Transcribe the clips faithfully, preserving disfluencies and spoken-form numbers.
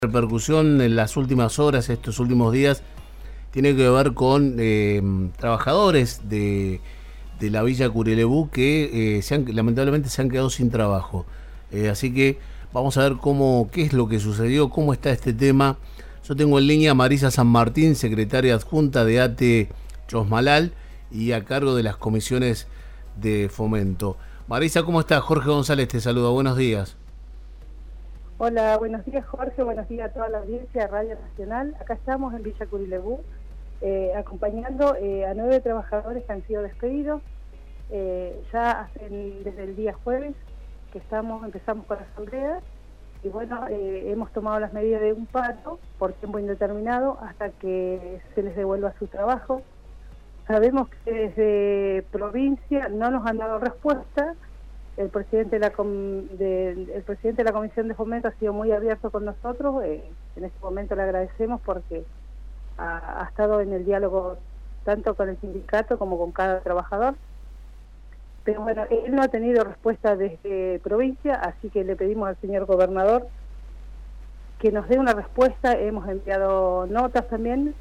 Repercusión en las últimas horas, estos últimos días, tiene que ver con eh, trabajadores de, de la Villa Curelebú que eh, se han, lamentablemente se han quedado sin trabajo. Eh, así que vamos a ver cómo, qué es lo que sucedió, cómo está este tema. Yo tengo en línea a Marisa San Martín, secretaria adjunta de A T E Chosmalal y a cargo de las comisiones de fomento. Marisa, ¿cómo estás? Jorge González te saluda, buenos días. Hola, buenos días Jorge, buenos días a toda la audiencia de Radio Nacional. Acá estamos en Villa Curelebú, eh, acompañando eh, a nueve trabajadores que han sido despedidos. Eh, ya hacen, desde el día jueves que estamos empezamos con la asamblea y bueno, eh, hemos tomado las medidas de un paro por tiempo indeterminado hasta que se les devuelva su trabajo. Sabemos que desde provincia no nos han dado respuesta. El presidente de la com de, el presidente de la Comisión de Fomento ha sido muy abierto con nosotros. Eh, en este momento le agradecemos porque ha, ha estado en el diálogo tanto con el sindicato como con cada trabajador. Pero bueno, él no ha tenido respuesta desde provincia, así que le pedimos al señor gobernador que nos dé una respuesta. Hemos enviado notas también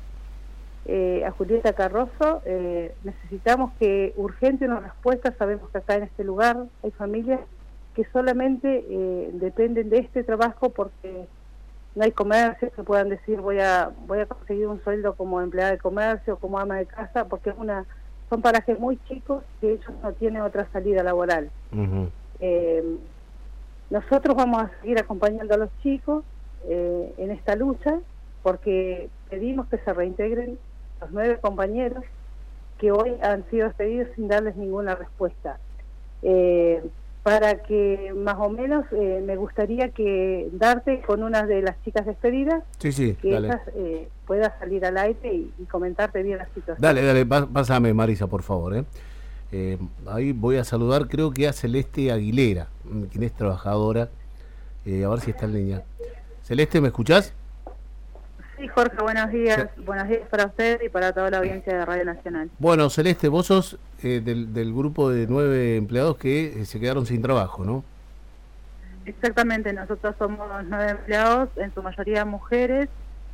Eh, a Julieta Carrozo. Eh, necesitamos que urgente una respuesta. Sabemos que acá en este lugar hay familias que solamente eh, dependen de este trabajo porque no hay comercio que puedan decir voy a voy a conseguir un sueldo como empleada de comercio, como ama de casa, porque es una son parajes muy chicos que ellos no tienen otra salida laboral. Uh-huh. eh, nosotros vamos a seguir acompañando a los chicos eh, en esta lucha porque pedimos que se reintegren los nueve compañeros que hoy han sido despedidos sin darles ninguna respuesta. Eh, para que más o menos eh, me gustaría que darte con una de las chicas despedidas, sí, sí, que dale. ellas eh, pueda salir al aire y, y comentarte bien la situación. Dale, dale, pásame Marisa, por favor. ¿eh? Eh, ahí voy a saludar, creo que a Celeste Aguilera, quien es trabajadora, eh, a ver si está en línea. Celeste, ¿me escuchás? Sí, Jorge, buenos días. Sí. Buenos días para usted y para toda la audiencia de Radio Nacional. Bueno, Celeste, vos sos eh, del, del grupo de nueve empleados que eh, se quedaron sin trabajo, ¿no? Exactamente, nosotros somos nueve empleados, en su mayoría mujeres,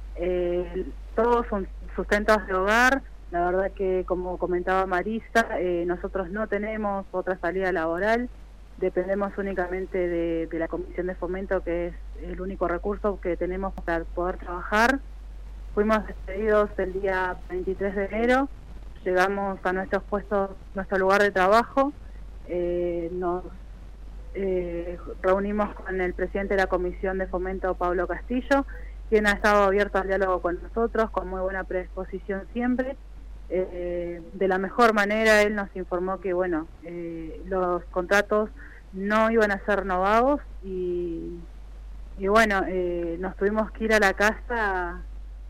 eh, todos son sustentos de hogar. La verdad que, como comentaba Marisa, eh, nosotros no tenemos otra salida laboral, dependemos únicamente de, de la Comisión de Fomento, que es el único recurso que tenemos para poder trabajar. Fuimos despedidos el día veintitrés de enero, llegamos a nuestros puestos, nuestro lugar de trabajo, eh, nos eh, reunimos con el presidente de la Comisión de Fomento, Pablo Castillo, quien ha estado abierto al diálogo con nosotros, con muy buena predisposición siempre. Eh, de la mejor manera él nos informó que bueno, eh, los contratos no iban a ser renovados y, y bueno, eh, nos tuvimos que ir a la casa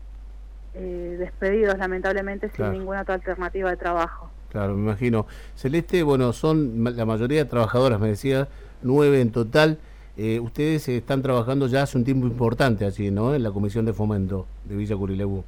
eh, despedidos lamentablemente, claro, sin ninguna otra alternativa de trabajo. Claro, me imagino. Celeste, bueno, son la mayoría de trabajadoras, me decía, nueve en total. Eh, ustedes están trabajando ya hace un tiempo importante allí, ¿no? En la Comisión de Fomento de Villa Curelebú.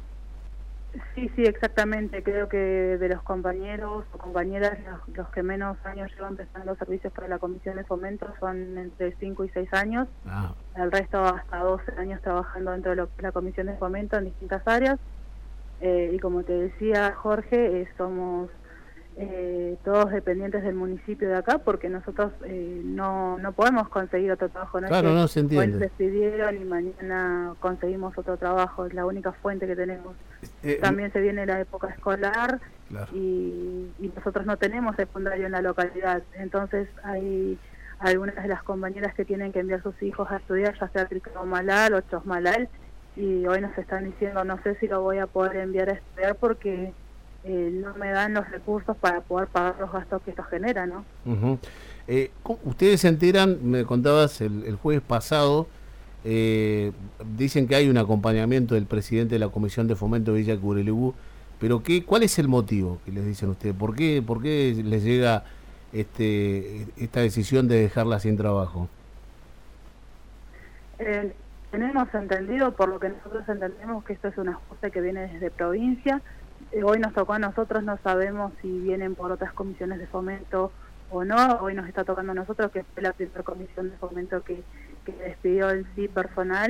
Sí, sí, exactamente. Creo que de los compañeros o compañeras, los, los que menos años llevan prestando servicios para la Comisión de Fomento son entre cinco y seis años. Ah. El resto hasta doce años trabajando dentro de lo, la Comisión de Fomento en distintas áreas. Eh, y como te decía Jorge, eh, somos eh, todos dependientes del municipio de acá porque nosotros eh, no, no podemos conseguir otro trabajo. No, claro, es que no se entiende. Hoy nos despidieron y mañana conseguimos otro trabajo, es la única fuente que tenemos. Eh, También se viene la época escolar, claro, y, y nosotros no tenemos secundario en la localidad, entonces hay algunas de las compañeras que tienen que enviar sus hijos a estudiar, ya sea Chosmalal o Chosmalal, y hoy nos están diciendo no sé si lo voy a poder enviar a estudiar porque eh, no me dan los recursos para poder pagar los gastos que esto genera, ¿no? Uh-huh. eh, ustedes se enteran, me contabas el, el jueves pasado, Eh, dicen que hay un acompañamiento del presidente de la Comisión de Fomento de Villa Curelebú, pero ¿qué, ¿cuál es el motivo que les dicen ustedes? ¿Por qué, por qué les llega este, esta decisión de dejarla sin trabajo? Eh, tenemos entendido, por lo que nosotros entendemos, que esto es un ajuste que viene desde provincia. Eh, hoy nos tocó a nosotros, no sabemos si vienen por otras comisiones de fomento o no. Hoy nos está tocando a nosotros, que fue la primera comisión de fomento que que despidió el sí personal,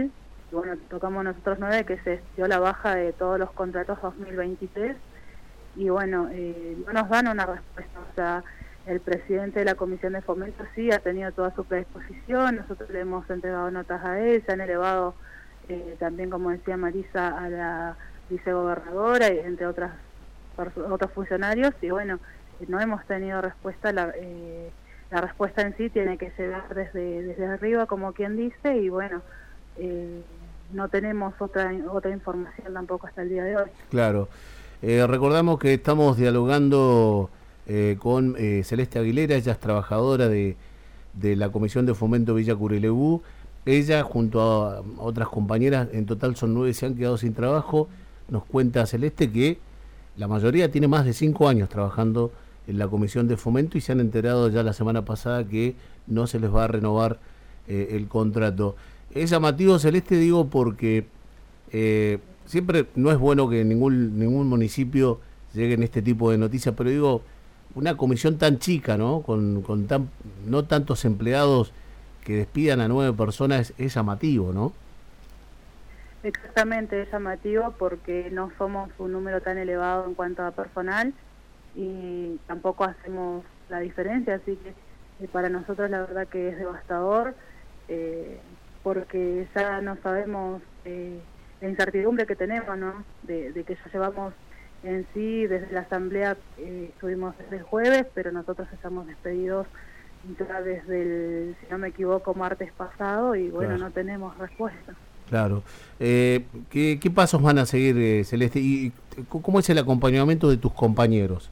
y bueno, tocamos nosotros nueve, que se dio la baja de todos los contratos dos mil veintitrés, y bueno, eh, no nos dan una respuesta. O sea, el presidente de la Comisión de Fomento sí ha tenido toda su predisposición, nosotros le hemos entregado notas a él, se han elevado eh, también, como decía Marisa, a la vicegobernadora, y entre otras otros funcionarios, y bueno, no hemos tenido respuesta. La, eh, la respuesta en sí tiene que llegar desde, desde arriba, como quien dice, y bueno, eh, no tenemos otra otra información tampoco hasta el día de hoy. Claro. Eh, recordamos que estamos dialogando eh, con eh, Celeste Aguilera. Ella es trabajadora de, de la Comisión de Fomento Villa Curelebú. Ella, junto a otras compañeras, en total son nueve, se han quedado sin trabajo. Nos cuenta Celeste que la mayoría tiene más de cinco años trabajando en la Comisión de Fomento y se han enterado ya la semana pasada que no se les va a renovar eh, el contrato. Es llamativo, Celeste, digo, porque eh, siempre no es bueno que ningún ningún municipio llegue en este tipo de noticias, pero digo, una comisión tan chica, ¿no? Con, con tan no tantos empleados, que despidan a nueve personas, es, es llamativo, ¿no? Exactamente, es llamativo porque no somos un número tan elevado en cuanto a personal y tampoco hacemos la diferencia, así que eh, para nosotros la verdad que es devastador, eh, porque ya no sabemos eh, la incertidumbre que tenemos, ¿no? De, de que ya llevamos en sí desde la asamblea, eh, estuvimos desde el jueves, pero nosotros estamos despedidos ya desde el, si no me equivoco, martes pasado, y bueno, claro, no tenemos respuesta. Claro. Eh, ¿qué, ¿Qué pasos van a seguir, eh, Celeste? ¿Y cómo es el acompañamiento de tus compañeros?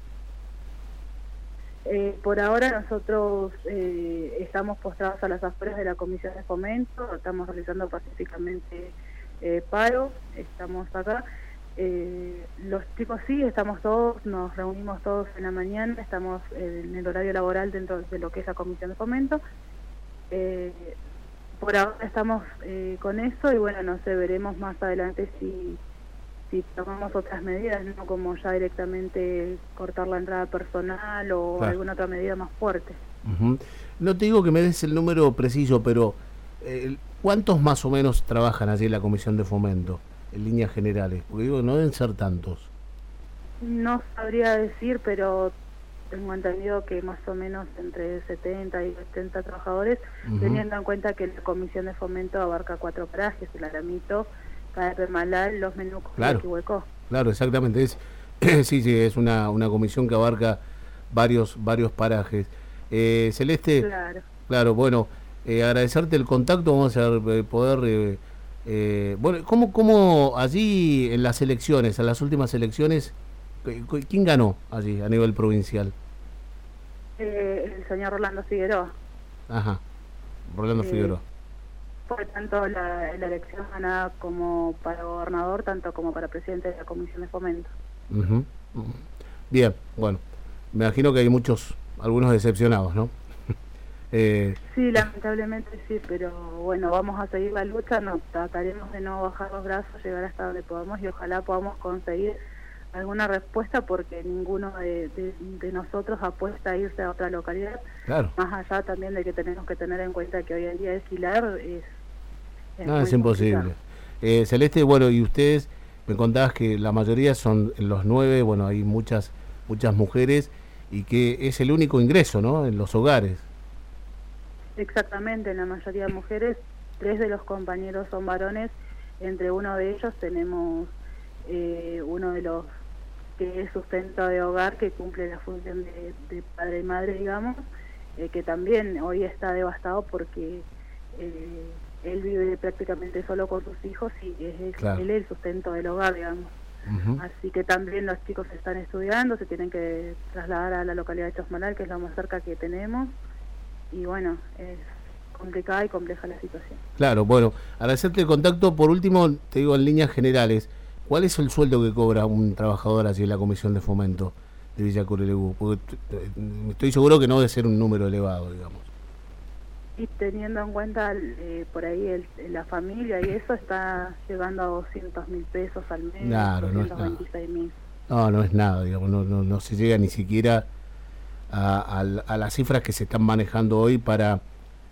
Eh, por ahora nosotros eh, estamos postrados a las afueras de la Comisión de Fomento, estamos realizando pacíficamente eh, paro, estamos acá. Eh, los chicos sí, estamos todos, nos reunimos todos en la mañana, estamos en el horario laboral dentro de lo que es la Comisión de Fomento. Eh, por ahora estamos eh, con eso y bueno, no sé, veremos más adelante si... si tomamos otras medidas, no como ya directamente cortar la entrada personal o claro, alguna otra medida más fuerte. Uh-huh. No te digo que me des el número preciso, pero eh, ¿cuántos más o menos trabajan allí en la Comisión de Fomento, en líneas generales? Porque digo, no deben ser tantos. No sabría decir, pero tengo entendido que más o menos entre setenta y setenta trabajadores, uh-huh, teniendo en cuenta que la Comisión de Fomento abarca cuatro parajes, el Aramito, Malal, Los Menucos, claro, y Hueco. Claro, exactamente. Es, sí, sí, es una, una comisión que abarca varios varios parajes. Eh, Celeste, claro, claro bueno, eh, agradecerte el contacto, vamos a eh, poder... Eh, eh, bueno, ¿cómo, ¿cómo allí en las elecciones, en las últimas elecciones, quién ganó allí a nivel provincial? Eh, el señor Rolando Figueroa. Ajá, Rolando eh, Figueroa. Fue tanto la, la elección ganada como para gobernador, tanto como para presidente de la Comisión de Fomento. Uh-huh. Bien, bueno, me imagino que hay muchos, algunos decepcionados, ¿no? eh, sí, lamentablemente sí, pero bueno, vamos a seguir la lucha, no, trataremos de no bajar los brazos, llegar hasta donde podamos y ojalá podamos conseguir alguna respuesta, porque ninguno de, de, de nosotros apuesta a irse a otra localidad. Claro. Más allá también de que tenemos que tener en cuenta que hoy en día alquilar es, es no, es imposible. Eh, Celeste, bueno, y ustedes me contabas que la mayoría son los nueve, bueno, hay muchas muchas mujeres y que es el único ingreso, ¿no?, en los hogares. Exactamente, en la mayoría de mujeres, tres de los compañeros son varones, entre uno de ellos tenemos eh, uno de los que es sustento de hogar, que cumple la función de, de padre y madre, digamos, eh, que también hoy está devastado porque eh, él vive prácticamente solo con sus hijos y es claro, él el sustento del hogar, digamos. Uh-huh. Así que también los chicos están estudiando, se tienen que trasladar a la localidad de Chosmalal, que es la más cerca que tenemos, y bueno, es complicada y compleja la situación. Claro, bueno, agradecerte el contacto. Por último, te digo en líneas generales, ¿cuál es el sueldo que cobra un trabajador allí en la Comisión de Fomento de Villa Curelebú? Porque estoy seguro que no debe ser un número elevado, digamos. Y teniendo en cuenta eh, por ahí el, la familia y eso, está llegando a doscientos mil pesos al mes, claro, doscientos veintiséis mil. No, no es nada, digamos, no, no, no se llega ni siquiera a, a, a las cifras que se están manejando hoy para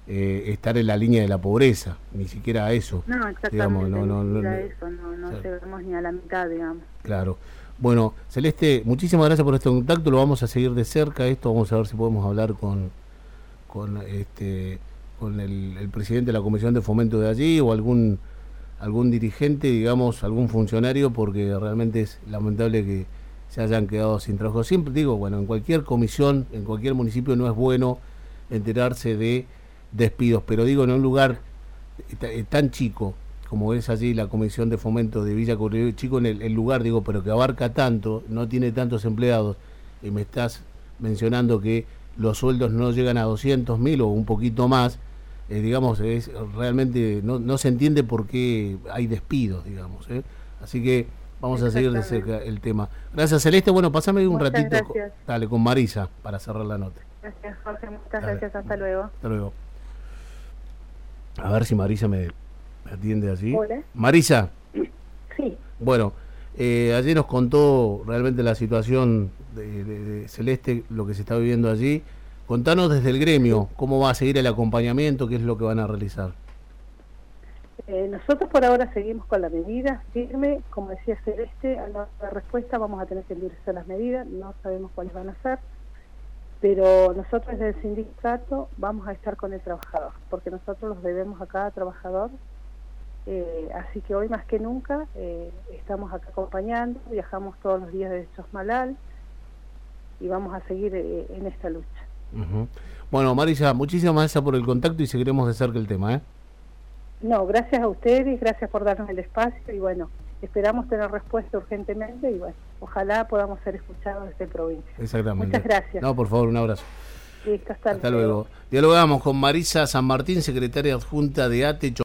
eh, estar en la línea de la pobreza, ni siquiera a eso. No, exactamente, digamos, no, no, ni no, a eso, no, no claro. llegamos ni a la mitad, digamos. Claro. Bueno, Celeste, muchísimas gracias por este contacto, lo vamos a seguir de cerca esto, vamos a ver si podemos hablar con con este con el, el presidente de la Comisión de Fomento de allí o algún algún dirigente, digamos, algún funcionario, porque realmente es lamentable que se hayan quedado sin trabajo. Siempre digo, bueno, en cualquier comisión, en cualquier municipio no es bueno enterarse de despidos, pero digo, en un lugar tan chico como es allí la Comisión de Fomento de Villa Curilebu, chico en el, el lugar, digo, pero que abarca tanto, no tiene tantos empleados, y me estás mencionando que los sueldos no llegan a doscientos mil o un poquito más, eh, digamos, es realmente no, no se entiende por qué hay despidos, digamos, ¿eh? Así que vamos a seguir de cerca el tema. Gracias, Celeste. Bueno, pásame un muchas ratito con, gracias. dale, con Marisa para cerrar la nota. Gracias, Jorge, muchas Dale. gracias, hasta luego. Hasta luego. A ver si Marisa me, me atiende allí. Hola. Marisa. Sí. Bueno, eh, ayer nos contó realmente la situación de, de, de Celeste, lo que se está viviendo allí. Contanos desde el gremio, cómo va a seguir el acompañamiento, qué es lo que van a realizar. Eh, nosotros por ahora seguimos con la medida firme, como decía Celeste, a la respuesta vamos a tener que endurecer las medidas, no sabemos cuáles van a ser, pero nosotros desde el sindicato vamos a estar con el trabajador, porque nosotros los debemos a cada trabajador, eh, así que hoy más que nunca eh, estamos acá acompañando, viajamos todos los días de Chosmalal y vamos a seguir eh, en esta lucha. Uh-huh. Bueno, Marisa, muchísimas gracias por el contacto y seguiremos de cerca el tema, ¿eh? No, gracias a ustedes, gracias por darnos el espacio y bueno, esperamos tener respuesta urgentemente y bueno, ojalá podamos ser escuchados desde provincia. Exactamente. Muchas gracias. No, por favor, un abrazo. Listo, hasta, hasta luego. luego. Dialogamos con Marisa San Martín, secretaria adjunta de ATE.